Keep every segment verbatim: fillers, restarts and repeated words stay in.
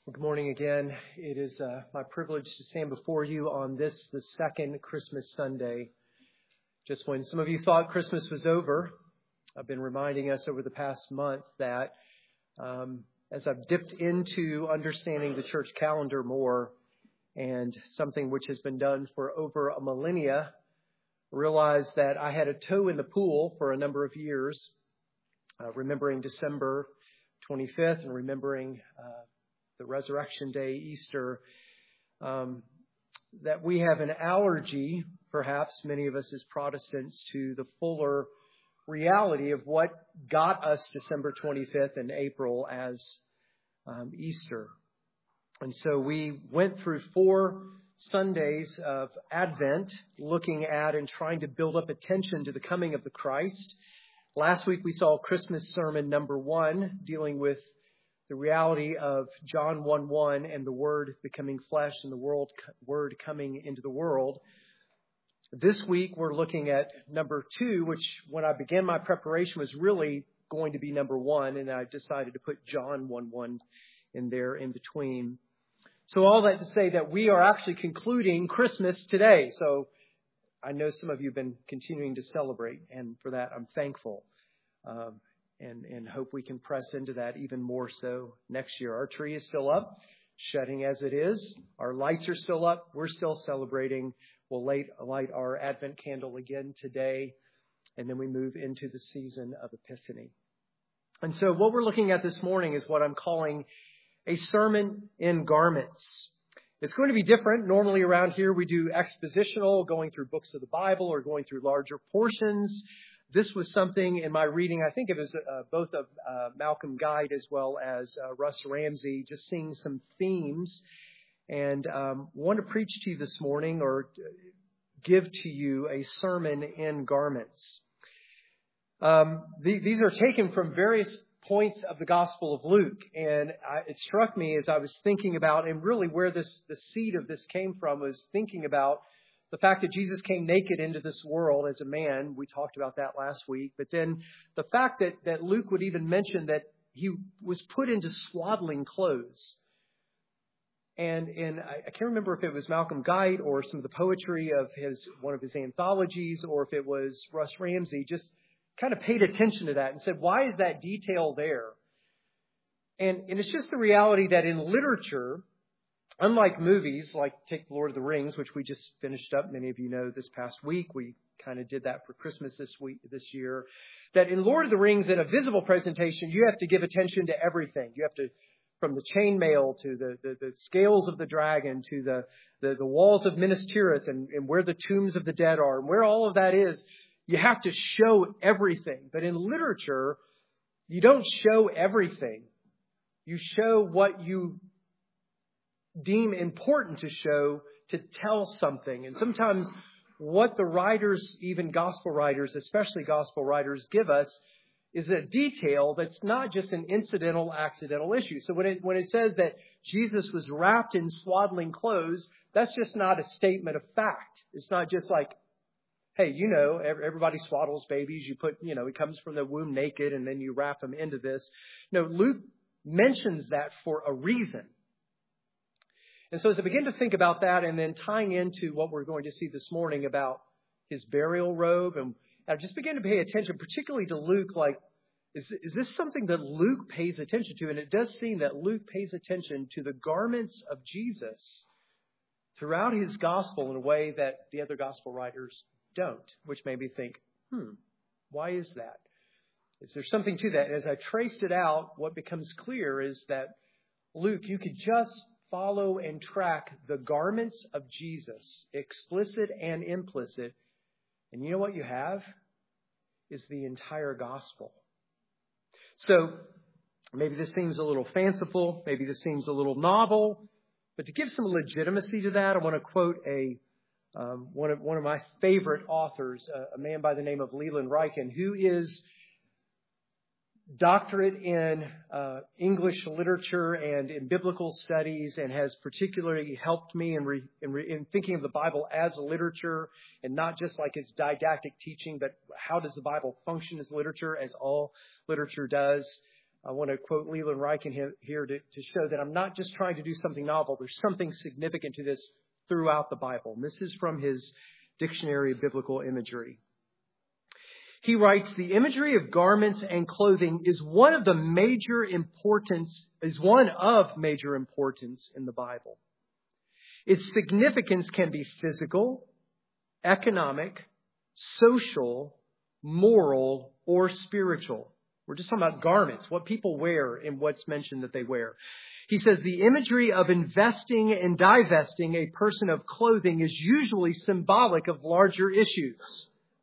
Good morning again. It is uh, my privilege to stand before you on this, the second Christmas Sunday. Just when some of you thought Christmas was over, I've been reminding us over the past month that um, as I've dipped into understanding the church calendar more and something which has been done for over a millennia, realized that I had a toe in the pool for a number of years, uh, remembering December twenty-fifth and remembering uh, the Resurrection Day, Easter, um, that we have an allergy, perhaps many of us as Protestants, to the fuller reality of what got us December twenty-fifth and April as um, Easter. And so we went through four Sundays of Advent, looking at and trying to build up attention to the coming of the Christ. Last week we saw Christmas sermon number one, dealing with the reality of John one one and the Word becoming flesh and the world Word coming into the world. This week we're looking at number two, which when I began my preparation was really going to be number one, and I decided to put John one one in there in between. So all that to say that we are actually concluding Christmas today. So I know some of you have been continuing to celebrate, and for that I'm thankful. Um, And, and hope we can press into that even more so next year. Our tree is still up, shedding as it is. Our lights are still up. We're still celebrating. We'll light, light our Advent candle again today, and then we move into the season of Epiphany. And so what we're looking at this morning is what I'm calling a sermon in garments. It's going to be different. Normally around here we do expositional, going through books of the Bible or going through larger portions. This was something in my reading, I think it was uh, both of uh, Malcolm Guide as well as uh, Russ Ramsey, just seeing some themes, and um, want to preach to you this morning or give to you a sermon in garments. Um, the, these are taken from various points of the Gospel of Luke, and I, it struck me as I was thinking about, and really where this the seed of this came from was thinking about the fact that Jesus came naked into this world as a man. We talked about that last week. But then the fact that, that Luke would even mention that he was put into swaddling clothes. And, and I, I can't remember if it was Malcolm Guide or some of the poetry of his one of his anthologies, or if it was Russ Ramsey, just kind of paid attention to that and said, why is that detail there? And, and it's just the reality that in literature, unlike movies, like take Lord of the Rings, which we just finished up, many of you know, this past week, we kind of did that for Christmas this week, this year, that in Lord of the Rings, in a visible presentation, you have to give attention to everything. You have to, from the chainmail to the, the, the scales of the dragon to the, the, the walls of Minas Tirith and, and where the tombs of the dead are and where all of that is, you have to show everything. But in literature, you don't show everything. You show what you deem important to show, to tell something. And sometimes what the writers, even gospel writers, especially gospel writers, give us is a detail that's not just an incidental, accidental issue. So when it when it says that Jesus was wrapped in swaddling clothes, that's just not a statement of fact. It's not just like, hey, you know, everybody swaddles babies. You put, you know, he comes from the womb naked and then you wrap him into this. No, Luke mentions that for a reason. And so as I begin to think about that, and then tying into what we're going to see this morning about his burial robe, and I just begin to pay attention, particularly to Luke, like, is, is this something that Luke pays attention to? And it does seem that Luke pays attention to the garments of Jesus throughout his gospel in a way that the other gospel writers don't, which made me think, hmm, why is that? Is there something to that? As I traced it out, what becomes clear is that Luke, you could just follow and track the garments of Jesus, explicit and implicit. And you know what you have? Is the entire gospel. So maybe this seems a little fanciful. Maybe this seems a little novel. But to give some legitimacy to that, I want to quote a um, one of one of my favorite authors, a, a man by the name of Leland Ryken, who is doctorate in uh, English literature and in biblical studies, and has particularly helped me in, re, in, re, in thinking of the Bible as literature, and not just like its didactic teaching, but how does the Bible function as literature, as all literature does. I want to quote Leland Ryken here to, to show that I'm not just trying to do something novel. There's something significant to this throughout the Bible. And this is from his Dictionary of Biblical Imagery. He writes, the imagery of garments and clothing is one of the major importance, is one of major importance in the Bible. Its significance can be physical, economic, social, moral, or spiritual. We're just talking about garments, what people wear and what's mentioned that they wear. He says the imagery of investing and divesting a person of clothing is usually symbolic of larger issues.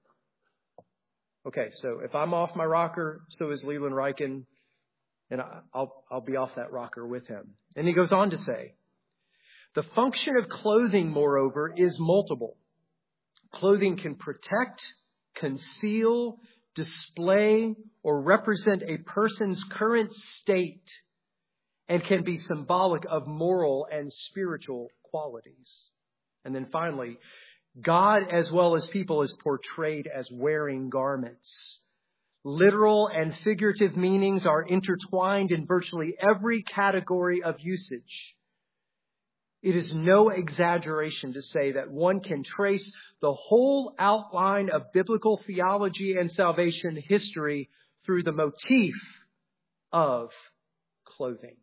Okay, so if I'm off my rocker, so is Leland Ryken, and I'll, I'll be off that rocker with him. And he goes on to say, the function of clothing, moreover, is multiple. Clothing can protect, conceal, display, or represent a person's current state and can be symbolic of moral and spiritual qualities. And then finally, God as well as people is portrayed as wearing garments. Literal and figurative meanings are intertwined in virtually every category of usage. It is no exaggeration to say that one can trace the whole outline of biblical theology and salvation history through the motif of clothing.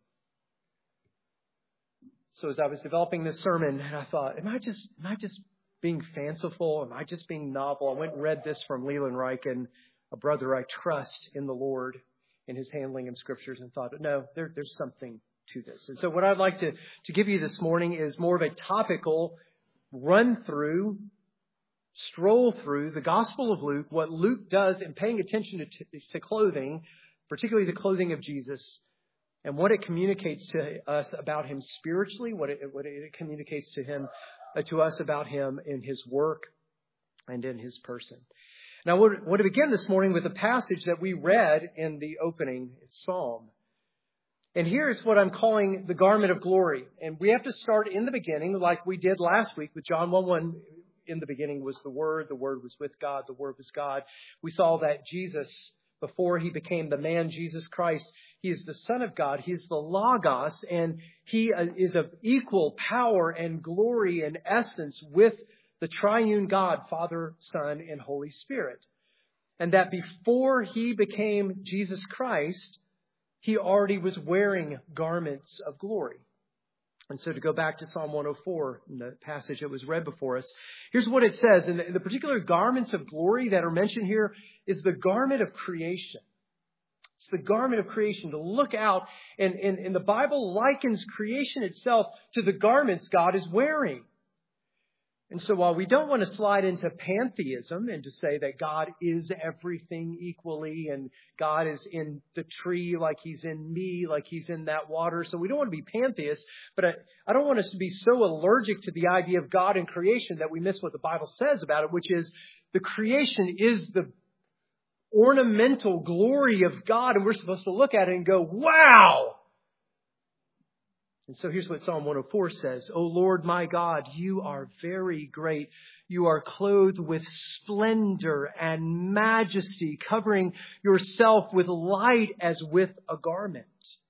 So as I was developing this sermon, I thought, am I just, am I just being fanciful? Am I just being novel? I went and read this from Leland Ryken, a brother I trust in the Lord in his handling of scriptures, and thought, no, there, there's something to this. And so what I'd like to, to give you this morning is more of a topical run through, stroll through the Gospel of Luke, what Luke does in paying attention to, to clothing, particularly the clothing of Jesus, and what it communicates to us about him spiritually, what it, what it communicates to him, uh, to us about him in his work and in his person. Now, I want to begin this morning with a passage that we read in the opening psalm. And here's what I'm calling the garment of glory. And we have to start in the beginning like we did last week with John one one. In the beginning was the Word. The Word was with God. The Word was God. We saw that Jesus, before he became the man Jesus Christ, he is the Son of God. He is the Logos. And he is of equal power and glory and essence with the triune God, Father, Son, and Holy Spirit. And that before he became Jesus Christ, he already was wearing garments of glory. And so to go back to Psalm one oh four, in the passage that was read before us, here's what it says. And the, the particular garments of glory that are mentioned here is the garment of creation. It's the garment of creation to look out. And, and, and the Bible likens creation itself to the garments God is wearing. And so while we don't want to slide into pantheism and to say that God is everything equally and God is in the tree like he's in me, like he's in that water. So we don't want to be pantheists, but I, I don't want us to be so allergic to the idea of God and creation that we miss what the Bible says about it, which is the creation is the ornamental glory of God. And we're supposed to look at it and go, wow! And so here's what Psalm one oh four says. O Lord, my God, you are very great. You are clothed with splendor and majesty, covering yourself with light as with a garment.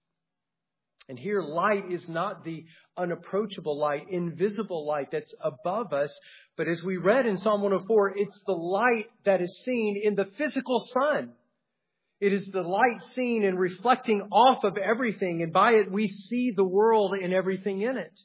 And here light is not the unapproachable light, invisible light that's above us. But as we read in Psalm one oh four, it's the light that is seen in the physical sun. It is the light seen and reflecting off of everything. And by it, we see the world and everything in it.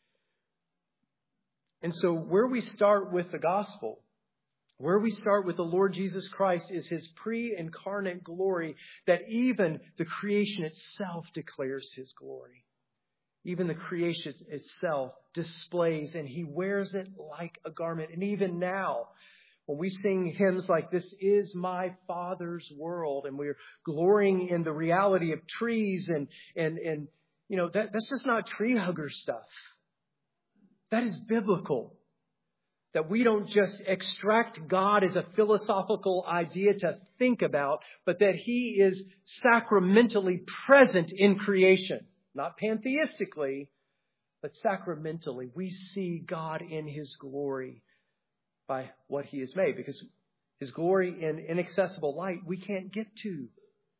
And so where we start with the gospel, where we start with the Lord Jesus Christ is his pre-incarnate glory that even the creation itself declares his glory. Even the creation itself displays and he wears it like a garment. And even now, when we sing hymns like "This is my Father's world," and we're glorying in the reality of trees and, and, and you know, that, that's just not tree hugger stuff. That is biblical. That we don't just extract God as a philosophical idea to think about, but that he is sacramentally present in creation. Not pantheistically, but sacramentally. We see God in his glory by what he has made, because his glory in inaccessible light we can't get to.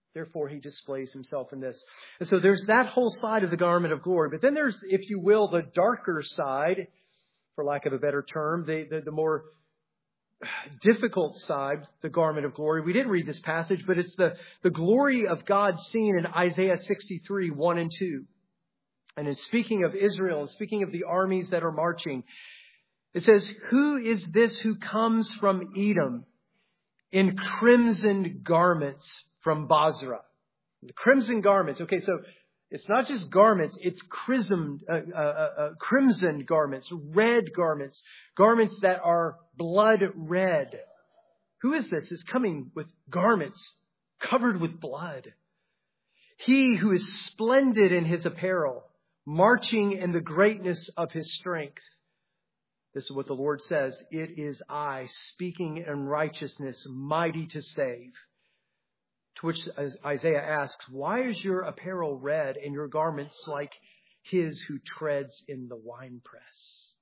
Therefore, he displays himself in this. And so there's that whole side of the garment of glory. But then there's, if you will, the darker side, for lack of a better term, the, the, the more difficult side, the garment of glory. We didn't read this passage, but it's the, the glory of God seen in Isaiah sixty-three, one and two. And in speaking of Israel and speaking of the armies that are marching, it says, "Who is this who comes from Edom in crimson garments from Basra?" The crimson garments. Okay, so it's not just garments, it's crimson, uh, uh, uh, crimson garments, red garments, garments that are blood red. Who is this? Is coming with garments covered with blood. He who is splendid in his apparel, marching in the greatness of his strength. This is what the Lord says. "It is I, speaking in righteousness, mighty to save." To which Isaiah asks, "Why is your apparel red and your garments like his who treads in the winepress?"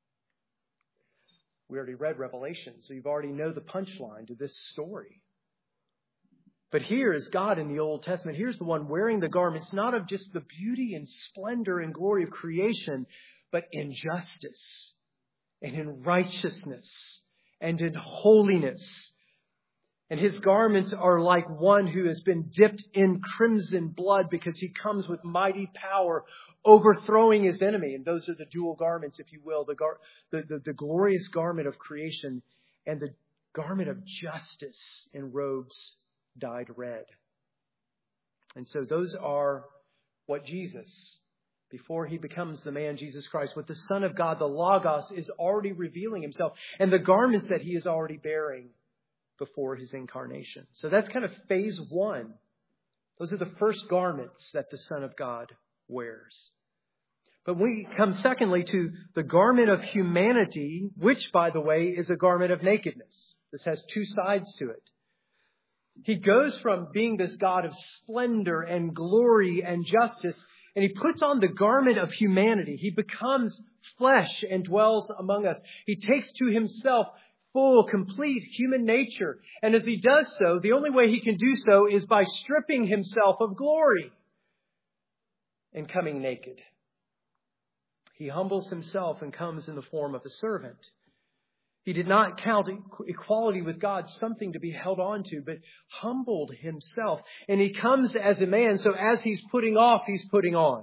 We already read Revelation, so you already know the punchline to this story. But here is God in the Old Testament. Here's the one wearing the garments, not of just the beauty and splendor and glory of creation, but in justice and in righteousness and in holiness. And his garments are like one who has been dipped in crimson blood because he comes with mighty power, overthrowing his enemy. And those are the dual garments, if you will, the, gar- the, the, the glorious garment of creation and the garment of justice in robes dyed red. And so those are what Jesus, before he becomes the man Jesus Christ, what the Son of God, the Logos, is already revealing himself, and the garments that he is already bearing before his incarnation. So that's kind of phase one. Those are the first garments that the Son of God wears. But we come secondly to the garment of humanity, which, by the way, is a garment of nakedness. This has two sides to it. He goes from being this God of splendor and glory and justice, and he puts on the garment of humanity. He becomes flesh and dwells among us. He takes to himself full, complete human nature. And as he does so, the only way he can do so is by stripping himself of glory and coming naked. He humbles himself and comes in the form of a servant. He did not count equality with God something to be held on to, but humbled himself. And he comes as a man, so as he's putting off, he's putting on.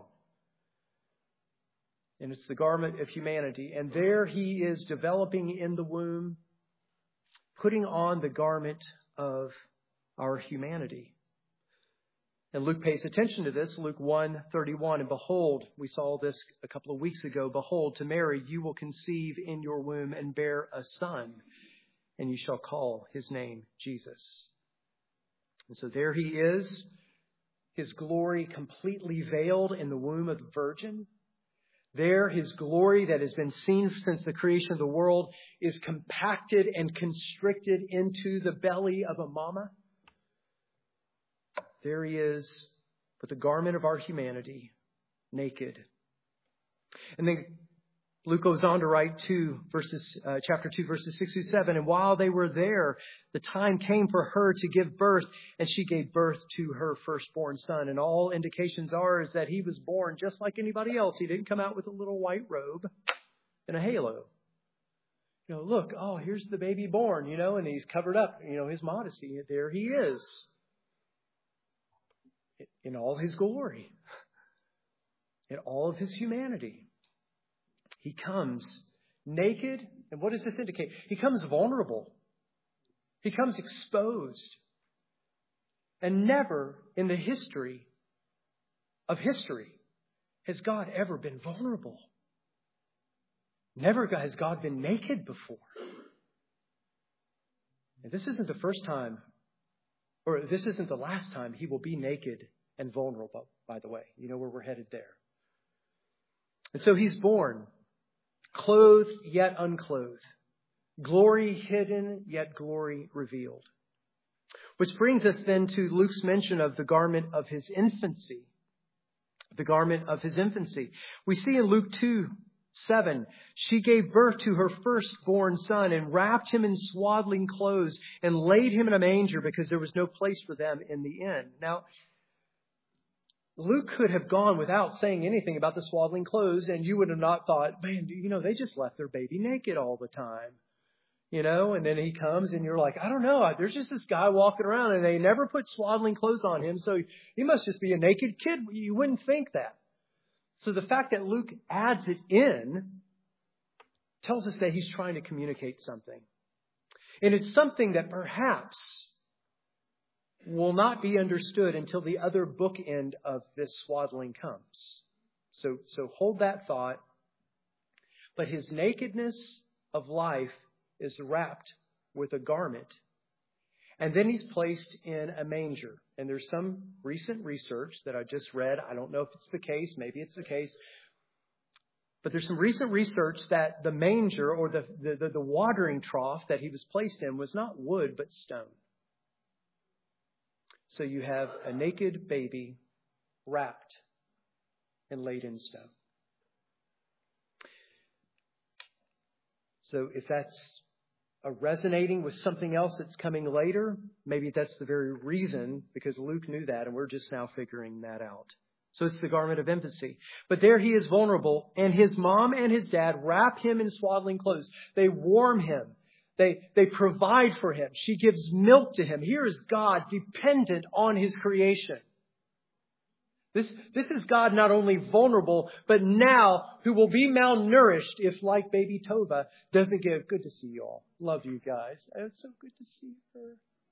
And it's the garment of humanity. And there he is developing in the womb, putting on the garment of our humanity. And Luke pays attention to this. Luke one thirty-one. "And behold," we saw this a couple of weeks ago, "behold, to Mary you will conceive in your womb and bear a son, and you shall call his name Jesus." And so there he is, his glory completely veiled in the womb of the Virgin. There, his glory that has been seen since the creation of the world is compacted and constricted into the belly of a mama. There he is with the garment of our humanity, naked. And then Luke goes on to write two verses, uh, chapter two, verses six through seven. "And while they were there, the time came for her to give birth, and she gave birth to her firstborn son." And all indications are is that he was born just like anybody else. He didn't come out with a little white robe and a halo. You know, look, oh, here's the baby born, you know, and he's covered up, you know, his modesty. There he is in all his glory, in all of his humanity. He comes naked. And what does this indicate? He comes vulnerable. He comes exposed. And never in the history of history has God ever been vulnerable. Never has God been naked before. And this isn't the first time, or this isn't the last time he will be naked and vulnerable, by the way. You know where we're headed there. And so he's born, clothed yet unclothed, glory hidden yet glory revealed. Which brings us then to Luke's mention of the garment of his infancy. The garment of his infancy. We see in Luke two, Seven, she gave birth to her firstborn son and wrapped him in swaddling clothes and laid him in a manger because there was no place for them in the inn. Now, Luke could have gone without saying anything about the swaddling clothes, and you would have not thought, man, you know, they just left their baby naked all the time. You know, and then he comes and you're like, I don't know, there's just this guy walking around and they never put swaddling clothes on him, so he must just be a naked kid. You wouldn't think that. So the fact that Luke adds it in tells us that he's trying to communicate something. And it's something that perhaps will not be understood until the other bookend of this swaddling comes. So, so hold that thought. But his nakedness of life is wrapped with a garment. And then he's placed in a manger. And there's some recent research that I just read. I don't know if it's the case. Maybe it's the case. But there's some recent research that the manger or the, the, the, the watering trough that he was placed in was not wood but stone. So you have a naked baby wrapped and laid in stone. So if that's a resonating with something else that's coming later, maybe that's the very reason, because Luke knew that and we're just now figuring that out. So it's the garment of infancy. But there he is vulnerable, and his mom and his dad wrap him in swaddling clothes. They warm him. They, they provide for him. She gives milk to him. Here is God dependent on his creation. This, this is God not only vulnerable, but now who will be malnourished if, like baby Tova, doesn't give. Good to see you all. Love you guys. It's so good to see her.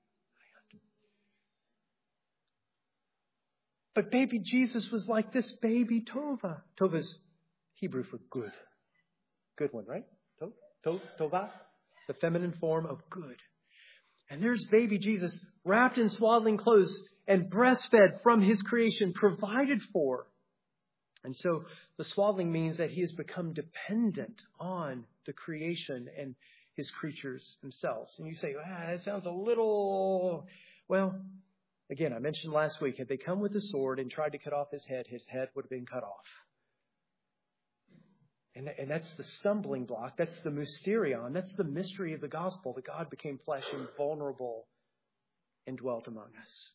But baby Jesus was like this baby Tova. Tova's Hebrew for good. Good one, right? To, to, tova, the feminine form of good. And there's baby Jesus wrapped in swaddling clothes and breastfed from his creation, provided for. And so the swaddling means that he has become dependent on the creation and his creatures themselves. And you say, ah, that sounds a little, well, again, I mentioned last week, had they come with a sword and tried to cut off his head, his head would have been cut off. And, and that's the stumbling block. That's the mysterion. That's the mystery of the gospel, that God became flesh and vulnerable and dwelt among us.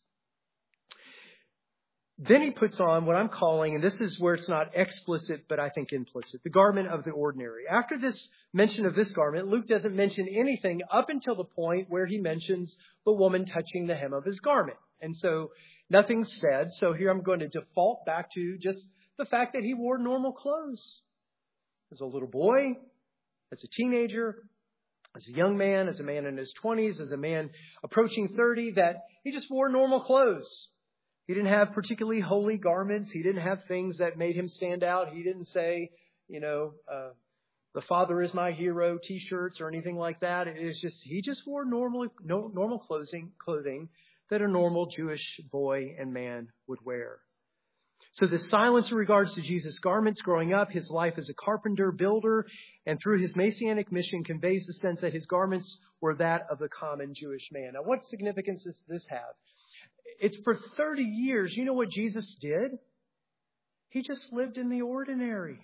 Then he puts on what I'm calling, and this is where it's not explicit, but I think implicit, the garment of the ordinary. After this mention of this garment, Luke doesn't mention anything up until the point where he mentions the woman touching the hem of his garment. And so nothing's said. So here I'm going to default back to just the fact that he wore normal clothes. As a little boy, as a teenager, as a young man, as a man in his twenties, as a man approaching thirty, that he just wore normal clothes. He didn't have particularly holy garments. He didn't have things that made him stand out. He didn't say, you know, uh, the Father is my hero T-shirts or anything like that. It is just, he just wore normal, no, normal clothing, clothing that a normal Jewish boy and man would wear. So the silence in regards to Jesus' garments growing up, his life as a carpenter, builder, and through his messianic mission conveys the sense that his garments were that of the common Jewish man. Now, what significance does this have? It's for thirty years. You know what Jesus did? He just lived in the ordinary.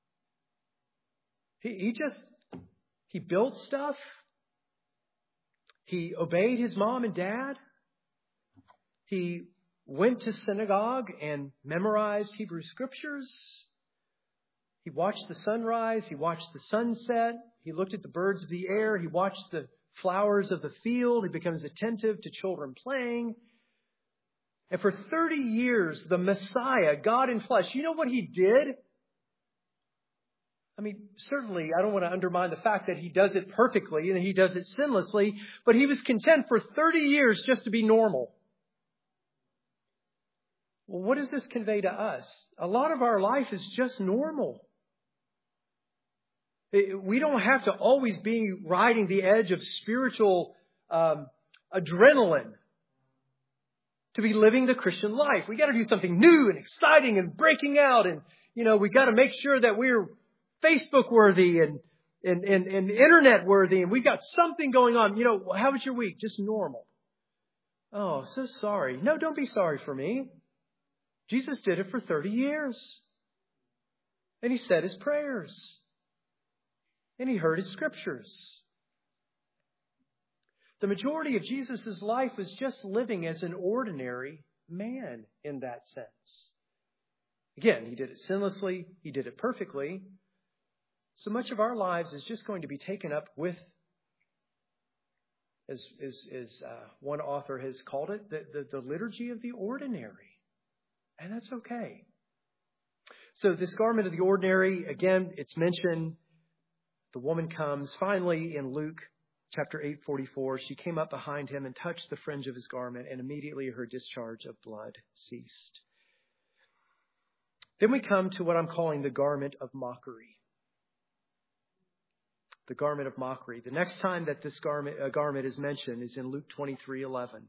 He, he just, he built stuff. He obeyed his mom and dad. He went to synagogue and memorized Hebrew scriptures. He watched the sunrise. He watched the sunset. He looked at the birds of the air. He watched the flowers of the field. He becomes attentive to children playing. And for thirty years, the Messiah, God in flesh, you know what he did? I mean, certainly, I don't want to undermine the fact that he does it perfectly and he does it sinlessly, but he was content for thirty years just to be normal. Well, what does this convey to us? A lot of our life is just normal. We don't have to always be riding the edge of spiritual um, adrenaline to be living the Christian life. We got to do something new and exciting and breaking out. And, you know, we got to make sure that we're Facebook worthy and, and, and, and internet worthy. And we got something going on. You know, how was your week? Just normal. Oh, so sorry. No, don't be sorry for me. Jesus did it for thirty years. And he said his prayers. and he heard his scriptures. The majority of Jesus' life was just living as an ordinary man in that sense. Again, he did it sinlessly. He did it perfectly. So much of our lives is just going to be taken up with, as, as, as uh, one author has called it, the, the, the liturgy of the ordinary. And that's okay. So this garment of the ordinary, again, it's mentioned. The woman comes. Finally, in Luke chapter eight forty-four, she came up behind him and touched the fringe of his garment, and immediately her discharge of blood ceased. Then we come to what I'm calling the garment of mockery. The garment of mockery. The next time that this garment, uh, garment is mentioned is in Luke twenty-three eleven.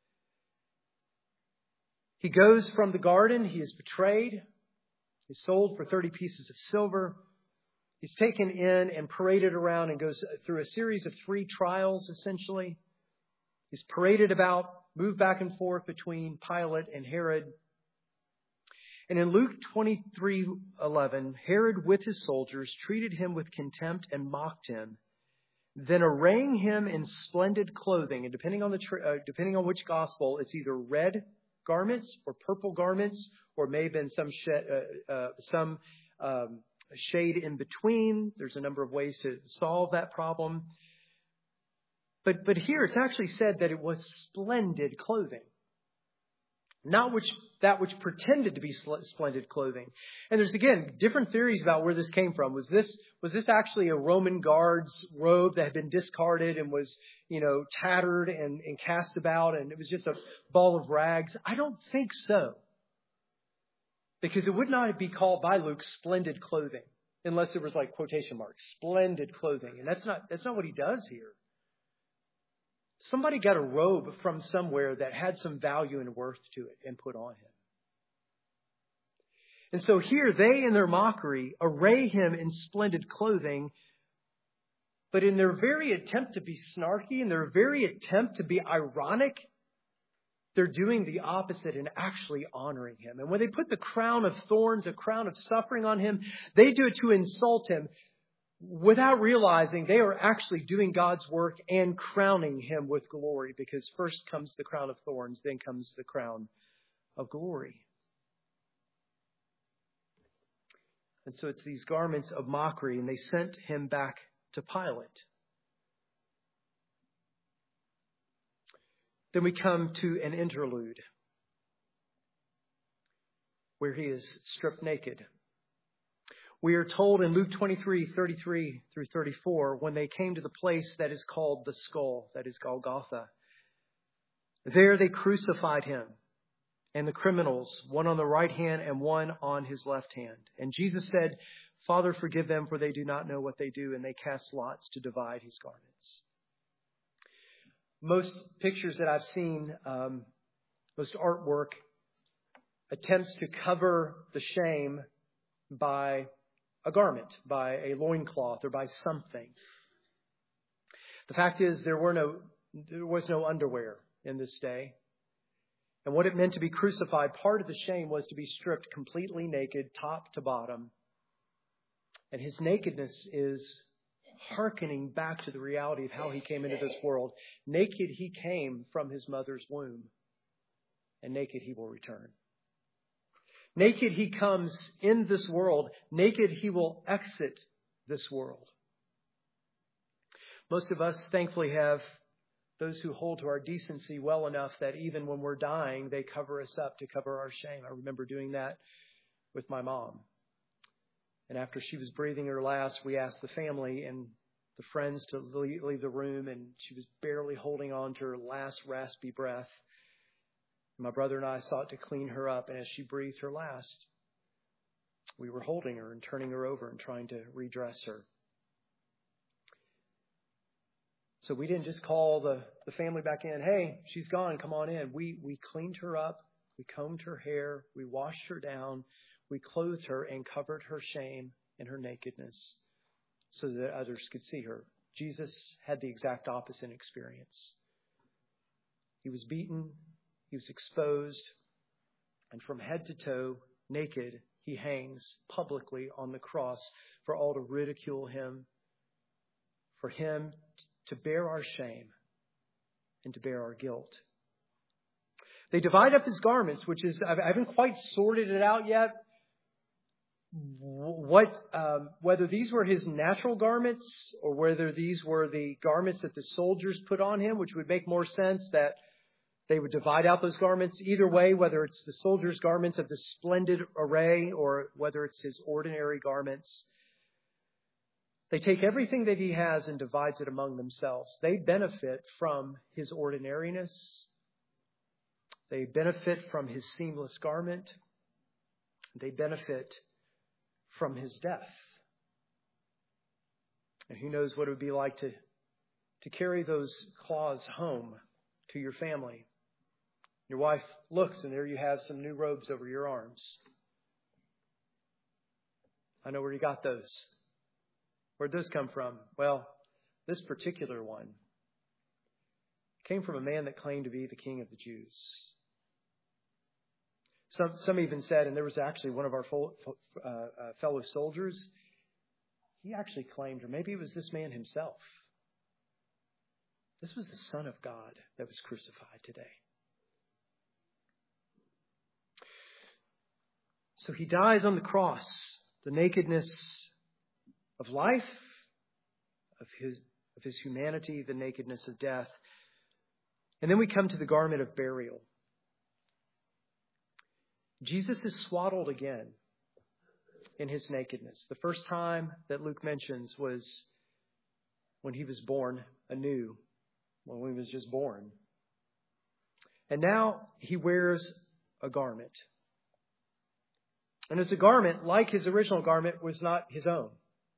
He goes from the garden. He is betrayed. He's sold for thirty pieces of silver. He's taken in and paraded around and goes through a series of three trials, essentially. He's paraded about, moved back and forth between Pilate and Herod. And in Luke twenty-three eleven, Herod with his soldiers treated him with contempt and mocked him. Then arraying him in splendid clothing, and depending on the uh, depending on which gospel, it's either red garments or purple garments, or may have been some sh- uh, uh, some um, shade in between. There's a number of ways to solve that problem. But but here it's actually said that it was splendid clothing. Not which that which pretended to be splendid clothing. And there's, again, different theories about where this came from. Was this was this actually a Roman guard's robe that had been discarded and was, you know, tattered and, and cast about, and it was just a ball of rags? I don't think so. Because it would not be called by Luke splendid clothing, unless it was like quotation marks, splendid clothing. And that's not that's not what he does here. Somebody got a robe from somewhere that had some value and worth to it and put on him. And so here they, in their mockery, array him in splendid clothing. But in their very attempt to be snarky, in their very attempt to be ironic, they're doing the opposite and actually honoring him. And when they put the crown of thorns, a crown of suffering on him, they do it to insult him. Without realizing they are actually doing God's work and crowning him with glory, because first comes the crown of thorns, then comes the crown of glory. And so it's these garments of mockery, and they sent him back to Pilate. Then we come to an interlude where he is stripped naked. We are told in Luke twenty-three, thirty-three through thirty-four, when they came to the place that is called the skull, that is Golgotha, there they crucified him and the criminals, one on the right hand and one on his left hand. And Jesus said, "Father, forgive them, for they do not know what they do." And they cast lots to divide his garments. Most pictures that I've seen, um, most artwork, attempts to cover the shame by a garment, by a loincloth, or by something. The fact is, there were no, there was no underwear in this day. And what it meant to be crucified, part of the shame was to be stripped completely naked, top to bottom. And his nakedness is hearkening back to the reality of how he came into this world. Naked he came from his mother's womb, and naked he will return. Naked he comes in this world. Naked he will exit this world. Most of us, thankfully, have those who hold to our decency well enough that even when we're dying, they cover us up to cover our shame. I remember doing that with my mom. And after she was breathing her last, we asked the family and the friends to leave the room, and she was barely holding on to her last raspy breath. My brother and I sought to clean her up, and as she breathed her last, we were holding her and turning her over and trying to redress her. So we didn't just call the, the family back in, "Hey, she's gone, come on in." We we cleaned her up, we combed her hair, we washed her down, we clothed her and covered her shame and her nakedness so that others could see her. Jesus had the exact opposite experience. He was beaten. He was exposed, and from head to toe, naked, he hangs publicly on the cross for all to ridicule him for him to bear our shame and to bear our guilt. They divide up his garments, which is, I haven't quite sorted it out yet. What, um, whether these were his natural garments or whether these were the garments that the soldiers put on him, which would make more sense that they would divide out those garments. Either way, whether it's the soldiers' garments of the splendid array or whether it's his ordinary garments, they take everything that he has and divides it among themselves. They benefit from his ordinariness. They benefit from his seamless garment. They benefit from his death. And who knows what it would be like to, to carry those cloths home to your family. Your wife looks and there you have some new robes over your arms. I know where you got those. Where'd those come from? Well, this particular one came from a man that claimed to be the king of the Jews. Some, some even said, and there was actually one of our fo- uh, uh, fellow soldiers, he actually claimed, or maybe it was this man himself, this was the Son of God that was crucified today. So he dies on the cross, the nakedness of life, of his, of his humanity, the nakedness of death. And then we come to the garment of burial. Jesus is swaddled again in his nakedness. The first time that Luke mentions was when he was born anew, when he was just born. And now he wears a garment. And it's a garment, like his original garment, was not his own.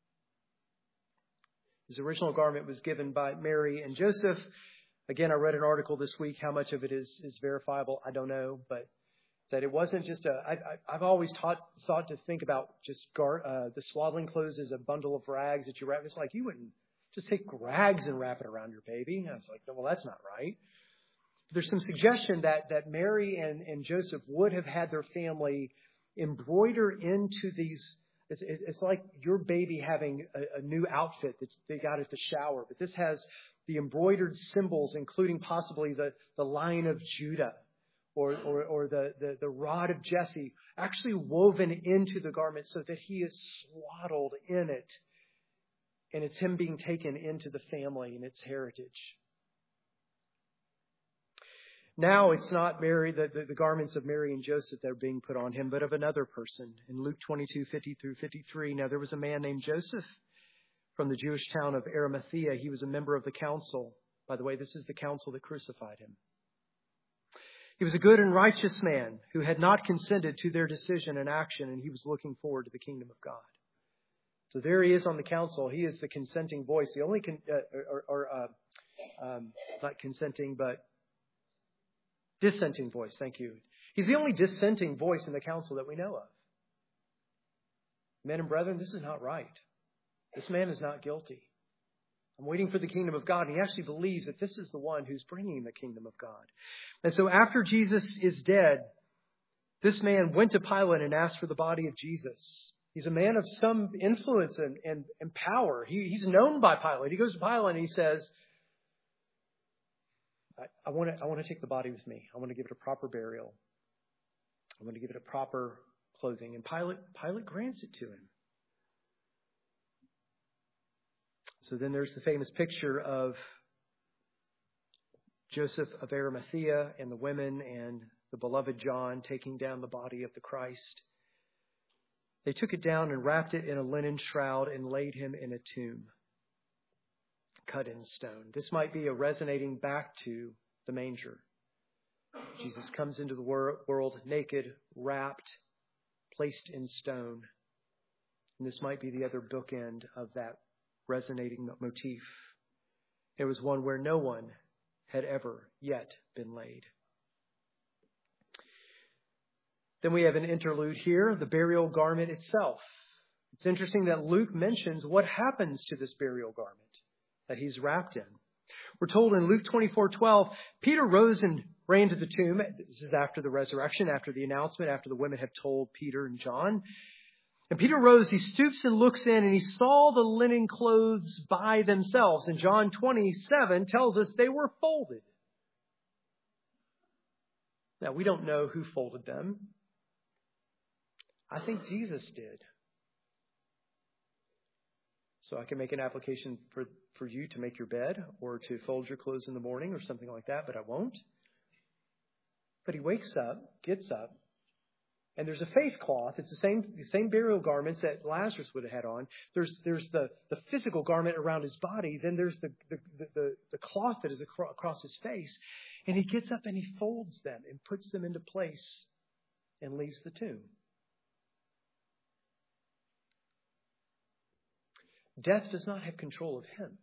His original garment was given by Mary and Joseph. Again, I read an article this week. How much of it is, is verifiable, I don't know. But that it wasn't just a... I, I, I've always taught, thought to think about just gar, uh, the swaddling clothes as a bundle of rags that you wrap. It's like you wouldn't just take rags and wrap it around your baby. And I was like, well, that's not right. There's some suggestion that, that Mary and, and Joseph would have had their family embroider into these. It's, it's like your baby having a, a new outfit that they got at the shower. But this has the embroidered symbols, including possibly the, the Lion of Judah or, or, or the, the, the rod of Jesse, actually woven into the garment so that he is swaddled in it. And it's him being taken into the family and its heritage. Now it's not Mary, the, the, the garments of Mary and Joseph that are being put on him, but of another person. In Luke twenty-two, fifty through fifty-three, now there was a man named Joseph from the Jewish town of Arimathea. He was a member of the council. By the way, this is the council that crucified him. He was a good and righteous man who had not consented to their decision and action, and he was looking forward to the kingdom of God. So there he is on the council. He is the consenting voice, the only, con- uh, or, or uh, um, not consenting, but dissenting voice, thank you. He's the only dissenting voice in the council that we know of. Men and brethren, this is not right. This man is not guilty. I'm waiting for the kingdom of God. And he actually believes that this is the one who's bringing the kingdom of God. And so after Jesus is dead, this man went to Pilate and asked for the body of Jesus. He's a man of some influence and, and, and power. He, he's known by Pilate. He goes to Pilate and he says, I want to I want to take the body with me. I want to give it a proper burial. I want to give it a proper clothing. And Pilate, Pilate grants it to him. So then there's the famous picture of Joseph of Arimathea and the women and the beloved John taking down the body of the Christ. They took it down and wrapped it in a linen shroud and laid him in a tomb cut in stone. This might be a resonating back to the manger. Jesus comes into the wor- world naked, wrapped, placed in stone. And this might be the other bookend of that resonating motif. It was one where no one had ever yet been laid. Then we have an interlude here, the burial garment itself. It's interesting that Luke mentions what happens to this burial garment that he's wrapped in. We're told in Luke twenty-four twelve, Peter rose and ran to the tomb. This is after the resurrection, after the announcement, after the women have told Peter and John. And Peter rose, he stoops and looks in, and he saw the linen clothes by themselves. And John twenty-seven tells us they were folded. Now, we don't know who folded them. I think Jesus did. So I can make an application for, for you to make your bed or to fold your clothes in the morning or something like that, but I won't. But he wakes up, gets up, and there's a face cloth. It's the same the same burial garments that Lazarus would have had on. There's there's the, the physical garment around his body. Then there's the the, the, the cloth that is acro- across his face. And he gets up and he folds them and puts them into place and leaves the tomb. Death does not have control of him.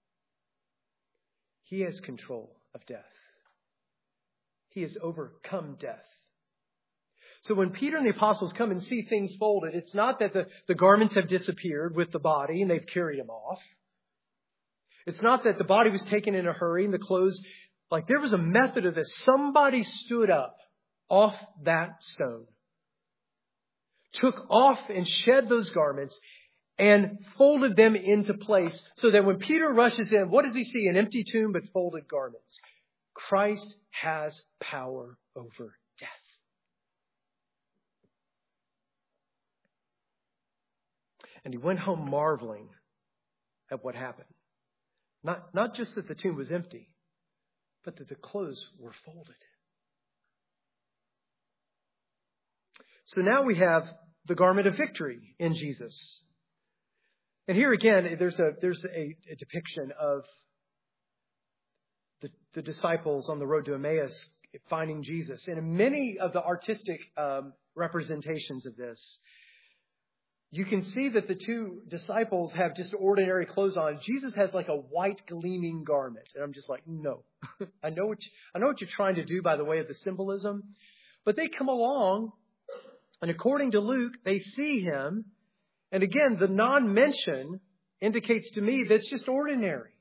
He has control of death. He has overcome death. So when Peter and the apostles come and see things folded, it's not that the, the garments have disappeared with the body and they've carried him off. It's not that the body was taken in a hurry and the clothes, like there was a method of this. Somebody stood up off that stone, took off and shed those garments and folded them into place so that when Peter rushes in, what does he see? An empty tomb but folded garments. Christ has power over death. And he went home marveling at what happened. Not, not just that the tomb was empty, but that the clothes were folded. So now we have the garment of victory in Jesus. And here again, there's a there's a, a depiction of the, the disciples on the road to Emmaus finding Jesus. And in many of the artistic um, representations of this, you can see that the two disciples have just ordinary clothes on. Jesus has like a white gleaming garment. And I'm just like, no. I know what you, I know what you're trying to do by the way of the symbolism. But they come along, and according to Luke, they see him. And again, the non-mention indicates to me that's just ordinary.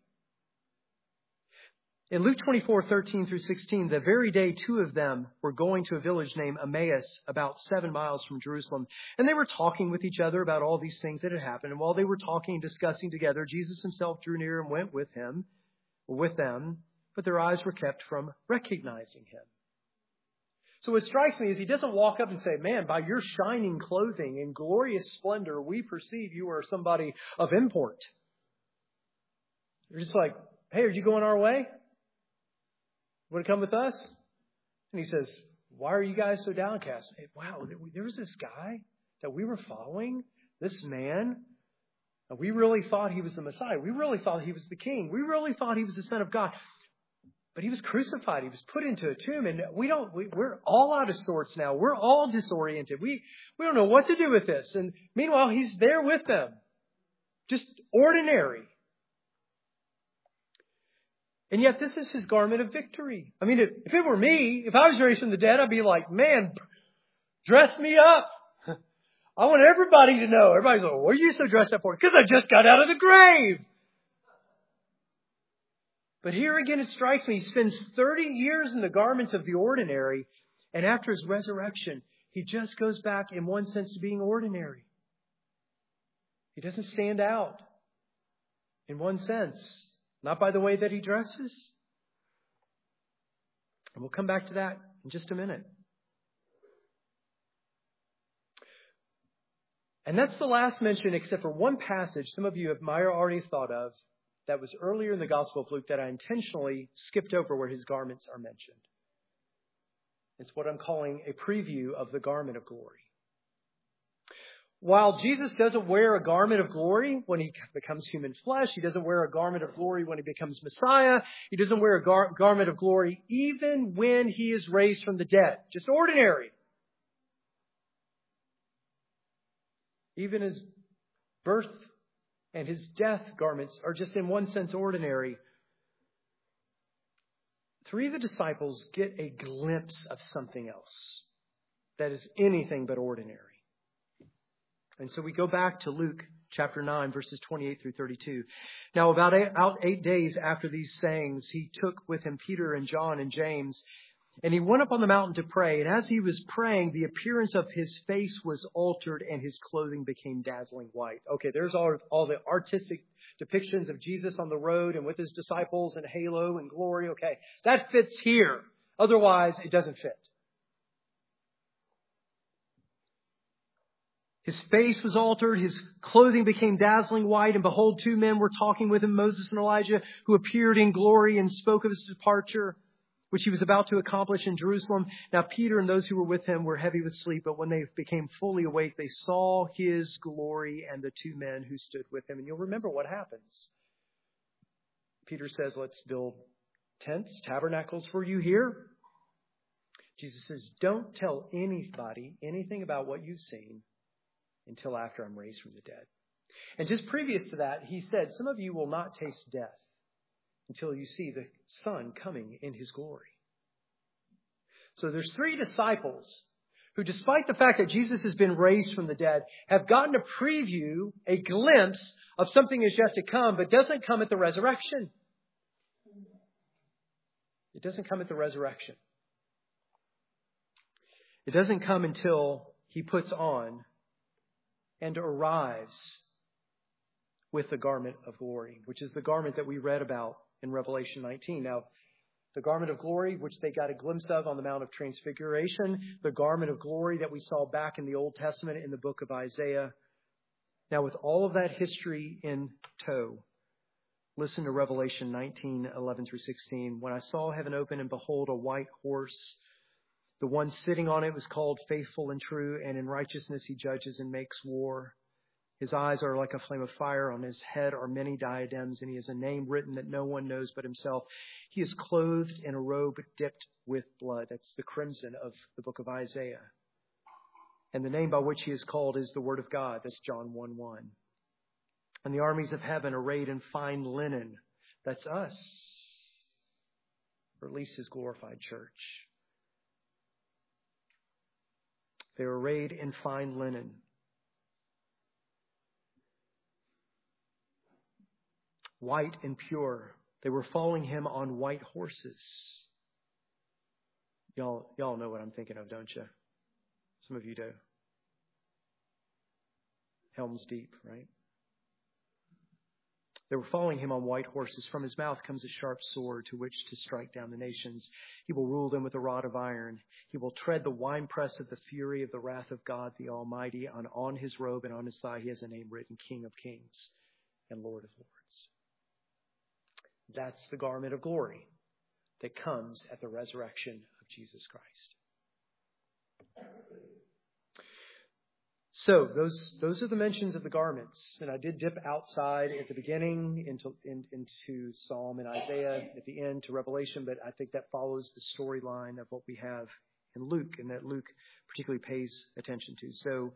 In Luke twenty-four, thirteen through sixteen, the very day two of them were going to a village named Emmaus, about seven miles from Jerusalem. And they were talking with each other about all these things that had happened. And while they were talking and discussing together, Jesus himself drew near and went with him, with them, but their eyes were kept from recognizing him. So what strikes me is he doesn't walk up and say, man, by your shining clothing and glorious splendor, we perceive you are somebody of import. They're just like, hey, are you going our way? Want to come with us? And he says, why are you guys so downcast? Hey, wow, there was this guy that we were following, this man. And we really thought he was the Messiah. We really thought he was the king. We really thought he was the Son of God. But he was crucified. He was put into a tomb. And we don't, we, we're all out of sorts now. We're all disoriented. We, we don't know what to do with this. And meanwhile, he's there with them. Just ordinary. And yet this is his garment of victory. I mean, if, if it were me, if I was raised from the dead, I'd be like, man, dress me up. I want everybody to know. Everybody's like, what are you so dressed up for? Because I just got out of the grave. But here again, it strikes me, he spends thirty years in the garments of the ordinary. And after his resurrection, he just goes back in one sense to being ordinary. He doesn't stand out in one sense. Not by the way that he dresses. And we'll come back to that in just a minute. And that's the last mention, except for one passage some of you have might have already thought of, that was earlier in the Gospel of Luke that I intentionally skipped over where his garments are mentioned. It's what I'm calling a preview of the garment of glory. While Jesus doesn't wear a garment of glory when he becomes human flesh, he doesn't wear a garment of glory when he becomes Messiah, he doesn't wear a gar- garment of glory even when he is raised from the dead. Just ordinary. Even his birth and his death garments are just in one sense ordinary. Three of the disciples get a glimpse of something else that is anything but ordinary. And so we go back to Luke chapter nine, verses twenty-eight through thirty-two. Now, about eight, about eight days after these sayings, he took with him Peter and John and James And he went up on the mountain to pray. And as he was praying, the appearance of his face was altered and his clothing became dazzling white. Okay, there's all, all the artistic depictions of Jesus on the road and with his disciples and halo and glory. Okay, that fits here. Otherwise, it doesn't fit. His face was altered, his clothing became dazzling white, and behold, two men were talking with him, Moses and Elijah, who appeared in glory and spoke of his departure, which he was about to accomplish in Jerusalem. Now Peter and those who were with him were heavy with sleep, but when they became fully awake, they saw his glory and the two men who stood with him. And you'll remember what happens. Peter says, let's build tents, tabernacles for you here. Jesus says, don't tell anybody anything about what you've seen until after I'm raised from the dead. And just previous to that, he said, some of you will not taste death until you see the Son coming in his glory. So there's three disciples who, despite the fact that Jesus has been raised from the dead, have gotten a preview, a glimpse of something that's yet to come, but doesn't come at the resurrection. It doesn't come at the resurrection. It doesn't come until he puts on and arrives with the garment of glory, which is the garment that we read about in Revelation nineteen. Now, the garment of glory, which they got a glimpse of on the Mount of Transfiguration, the garment of glory that we saw back in the Old Testament in the book of Isaiah. Now, with all of that history in tow, listen to Revelation nineteen, eleven through sixteen. When I saw heaven open and behold a white horse, the one sitting on it was called Faithful and True, and in righteousness he judges and makes war. His eyes are like a flame of fire. On his head are many diadems, and he has a name written that no one knows but himself. He is clothed in a robe dipped with blood. That's the crimson of the book of Isaiah. And the name by which he is called is the Word of God. That's John one one. And the armies of heaven arrayed in fine linen. That's us. Or at least his glorified church. They were arrayed in fine linen. White and pure. They were following him on white horses. Y'all, y'all know what I'm thinking of, don't you? Some of you do. Helm's Deep, right? They were following him on white horses. From his mouth comes a sharp sword to which to strike down the nations. He will rule them with a rod of iron. He will tread the winepress of the fury of the wrath of God the Almighty. And on his robe and on his thigh he has a name written, King of Kings and Lord of Lords. That's the garment of glory that comes at the resurrection of Jesus Christ. So those those are the mentions of the garments. And I did dip outside at the beginning into in, into Psalm and Isaiah, at the end to Revelation, but I think that follows the storyline of what we have in Luke, and that Luke particularly pays attention to. So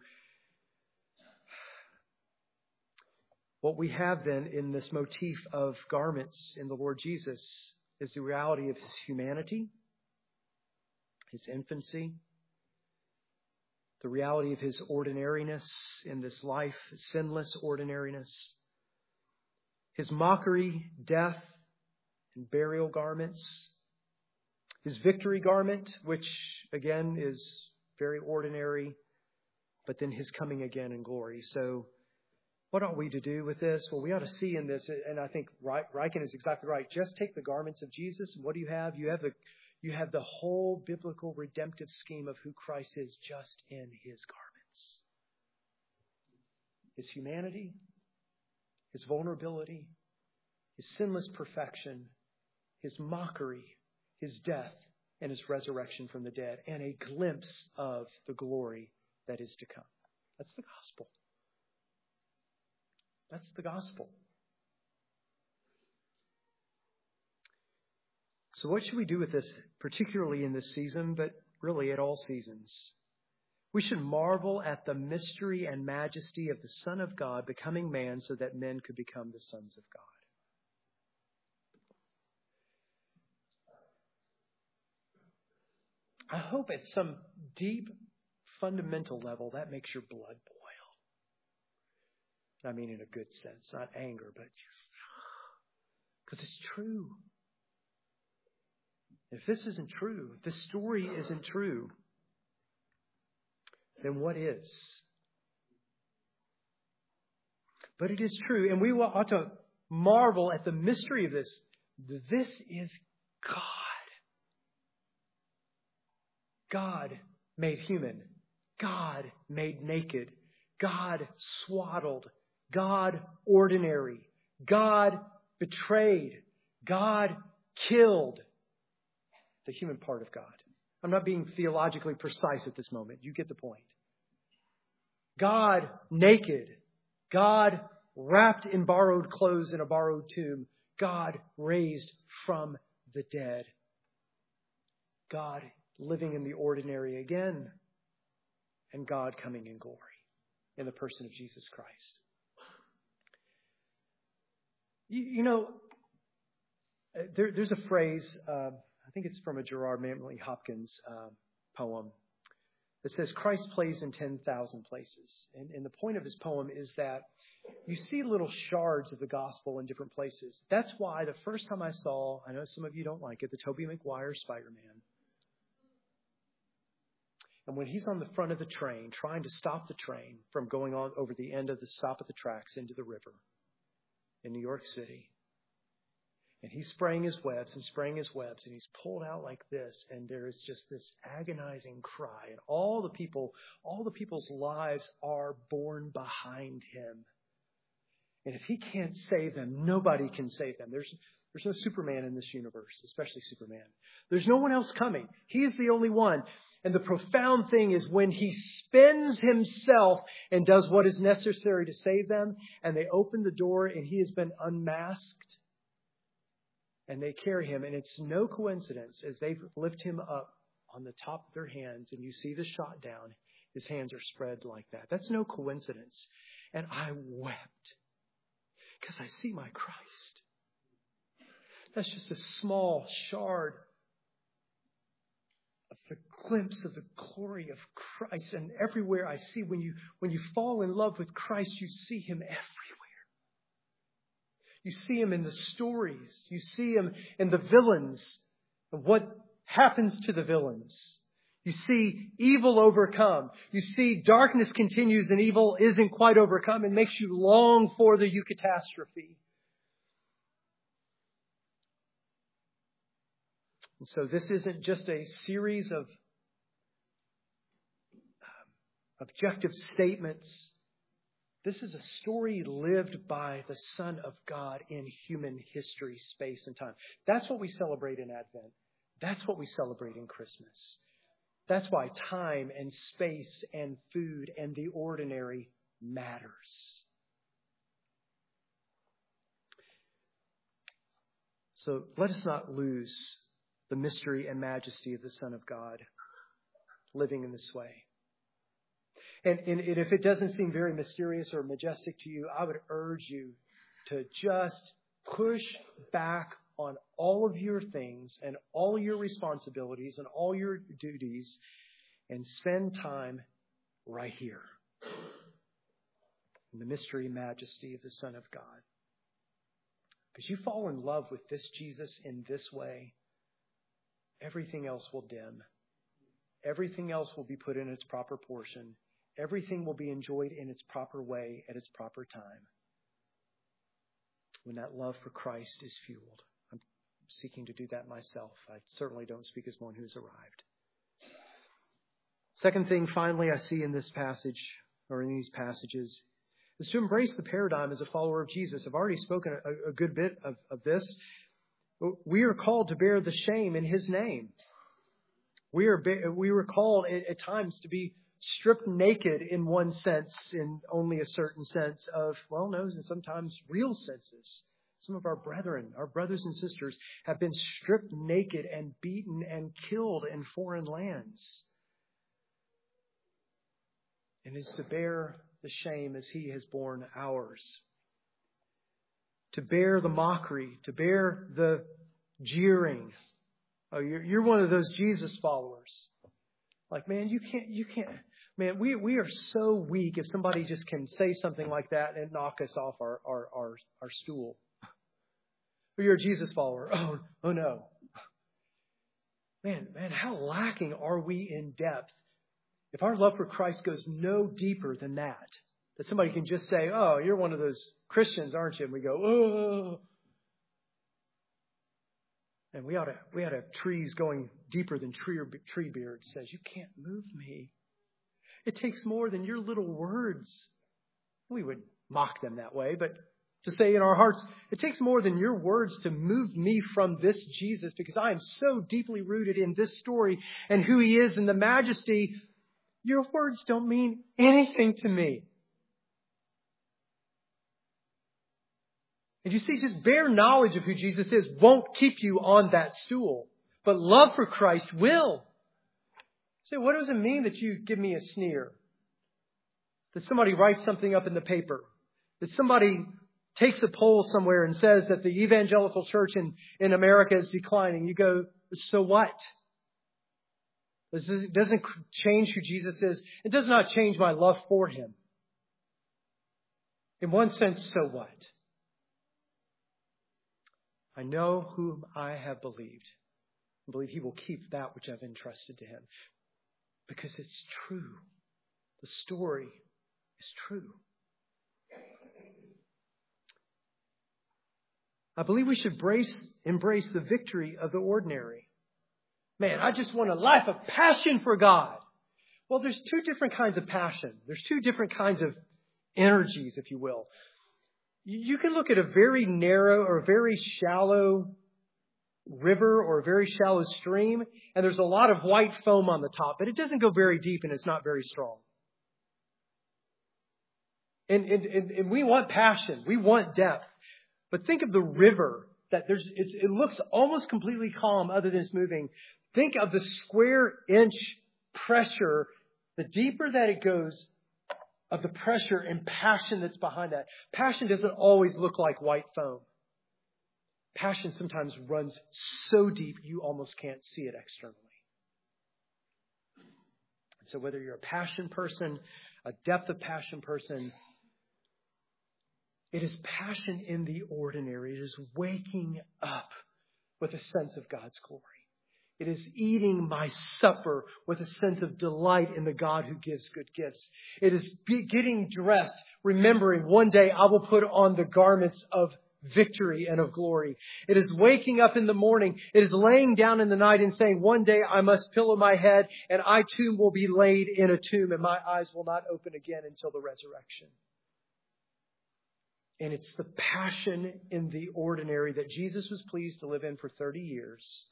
what we have then in this motif of garments in the Lord Jesus is the reality of his humanity, his infancy, the reality of his ordinariness in this life, sinless ordinariness, his mockery, death, and burial garments, his victory garment, which again is very ordinary, but then his coming again in glory. So what ought we to do with this? Well, we ought to see in this, and I think Riken is exactly right. Just take the garments of Jesus, and what do you have? You have the You have the whole biblical redemptive scheme of who Christ is just in his garments. His humanity, his vulnerability, his sinless perfection, his mockery, his death, and his resurrection from the dead, and a glimpse of the glory that is to come. That's the gospel. That's the gospel. So what should we do with this, particularly in this season, but really at all seasons? We should marvel at the mystery and majesty of the Son of God becoming man so that men could become the sons of God. I hope at some deep, fundamental level that makes your blood boil. I mean in a good sense, not anger, but just because it's true. If this isn't true, if this story isn't true, then what is? But it is true, and we ought to marvel at the mystery of this. This is God. God made human. God made naked. God swaddled. God ordinary. God betrayed. God killed. The human part of God. I'm not being theologically precise at this moment. You get the point. God naked. God wrapped in borrowed clothes in a borrowed tomb. God raised from the dead. God living in the ordinary again. And God coming in glory in the person of Jesus Christ. You, you know, there, there's a phrase, uh, I think it's from a Gerard Manley Hopkins uh, poem that says, Christ plays in ten thousand places. And, and the point of his poem is that you see little shards of the gospel in different places. That's why the first time I saw, I know some of you don't like it, the Tobey Maguire Spider-Man. And when he's on the front of the train, trying to stop the train from going on over the end of the stop at the tracks into the river in New York City. And he's spraying his webs and spraying his webs, and he's pulled out like this, and there is just this agonizing cry. And all the people, all the people's lives are born behind him. And if he can't save them, nobody can save them. There's There's no Superman in this universe, especially Superman. There's no one else coming. He's the only one. And the profound thing is when he spends himself and does what is necessary to save them, and they open the door and he has been unmasked, and they carry him. And it's no coincidence as they lift him up on the top of their hands and you see the shot down, his hands are spread like that. That's no coincidence. And I wept because I see my Christ. That's just a small shard of the glimpse of the glory of Christ. And everywhere I see, when you when you fall in love with Christ, you see him everywhere. You see him in the stories. You see him in the villains and what happens to the villains. You see evil overcome. You see darkness continues and evil isn't quite overcome and makes you long for the eucatastrophe. And so this isn't just a series of objective statements. This is a story lived by the Son of God in human history, space, and time. That's what we celebrate in Advent. That's what we celebrate in Christmas. That's why time and space and food and the ordinary matters. So let us not lose the mystery and majesty of the Son of God living in this way. And, and, and if it doesn't seem very mysterious or majestic to you, I would urge you to just push back on all of your things and all your responsibilities and all your duties and spend time right here in the mystery and majesty of the Son of God. Because you fall in love with this Jesus in this way, everything else will dim. Everything else will be put in its proper portion. Everything will be enjoyed in its proper way at its proper time. When that love for Christ is fueled. I'm seeking to do that myself. I certainly don't speak as one who's arrived. Second thing, finally, I see in this passage, or in these passages, is to embrace the paradigm as a follower of Jesus. I've already spoken a, a good bit of, of this. We are called to bear the shame in his name. We are, we are called at, at times to be stripped naked in one sense, in only a certain sense of, well, no, and sometimes real senses. Some of our brethren, our brothers and sisters, have been stripped naked and beaten and killed in foreign lands. And is to bear the shame as he has borne ours. To bear the mockery, to bear the jeering. Oh, you're, you're one of those Jesus followers. Like, man, you can't, you can't. Man, we, we are so weak if somebody just can say something like that and knock us off our, our, our, our stool. Or you're a Jesus follower. Oh, oh no. Man, man, how lacking are we in depth if our love for Christ goes no deeper than that? That somebody can just say, oh, you're one of those Christians, aren't you? And we go, oh. And we ought to, we ought to have trees going deeper than tree, or tree beard says, you can't move me. It takes more than your little words. We would mock them that way, but to say in our hearts, it takes more than your words to move me from this Jesus, because I am so deeply rooted in this story and who He is and the majesty. Your words don't mean anything to me. And you see, just bare knowledge of who Jesus is won't keep you on that stool. But love for Christ will. So what does it mean that you give me a sneer? That somebody writes something up in the paper? That somebody takes a poll somewhere and says that the evangelical church in, in America is declining? You go, so what? It doesn't change who Jesus is. It does not change my love for Him. In one sense, so what? I know whom I have believed. I believe He will keep that which I've entrusted to Him. Because it's true. The story is true. I believe we should brace, embrace the victory of the ordinary. Man, I just want a life of passion for God. Well, there's two different kinds of passion. There's two different kinds of energies, if you will. You can look at a very narrow or a very shallow river or a very shallow stream, and there's a lot of white foam on the top, but it doesn't go very deep and it's not very strong. And, and, and, and we want passion. We want depth. But think of the river that there's, it's, it looks almost completely calm other than it's moving. Think of the square inch pressure. The deeper that it goes, of the pressure and passion that's behind that. Passion doesn't always look like white foam. Passion sometimes runs so deep you almost can't see it externally. So whether you're a passion person, a depth of passion person, it is passion in the ordinary. It is waking up with a sense of God's glory. It is eating my supper with a sense of delight in the God who gives good gifts. It is getting dressed, remembering one day I will put on the garments of victory and of glory. It is waking up in the morning. It is laying down in the night and saying, one day I must pillow my head and I too will be laid in a tomb and my eyes will not open again until the resurrection. And it's the passion in the ordinary that Jesus was pleased to live in for thirty years.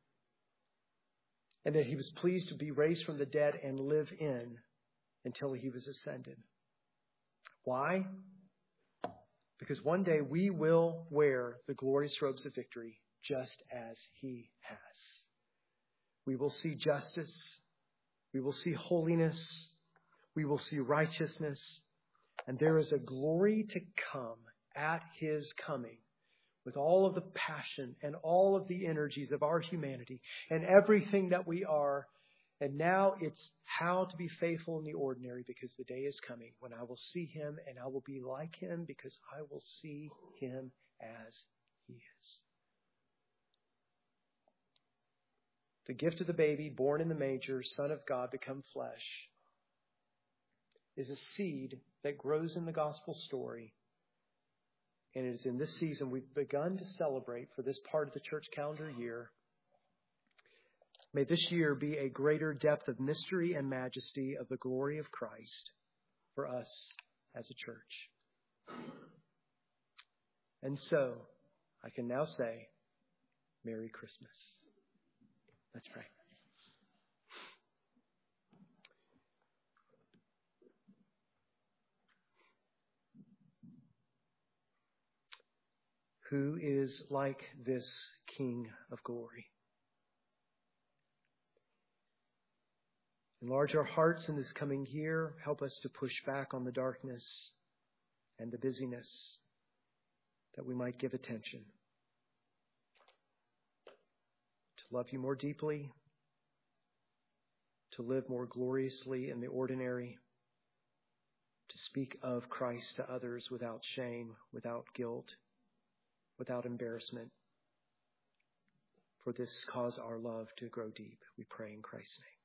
And that He was pleased to be raised from the dead and live in until He was ascended. Why? Because one day we will wear the glorious robes of victory just as He has. We will see justice. We will see holiness. We will see righteousness. And there is a glory to come at His coming, with all of the passion and all of the energies of our humanity and everything that we are. And now it's how to be faithful in the ordinary, because the day is coming when I will see Him and I will be like Him, because I will see Him as He is. The gift of the baby born in the manger, Son of God become flesh, is a seed that grows in the gospel story. And it is in this season we've begun to celebrate for this part of the church calendar year. May this year be a greater depth of mystery and majesty of the glory of Christ for us as a church. And so, I can now say, Merry Christmas. Let's pray. Who is like this King of glory? Enlarge our hearts in this coming year. Help us to push back on the darkness and the busyness, that we might give attention to love you more deeply, to live more gloriously in the ordinary, to speak of Christ to others without shame, without guilt, without embarrassment. for this cause our love to grow deep. We pray in Christ's name.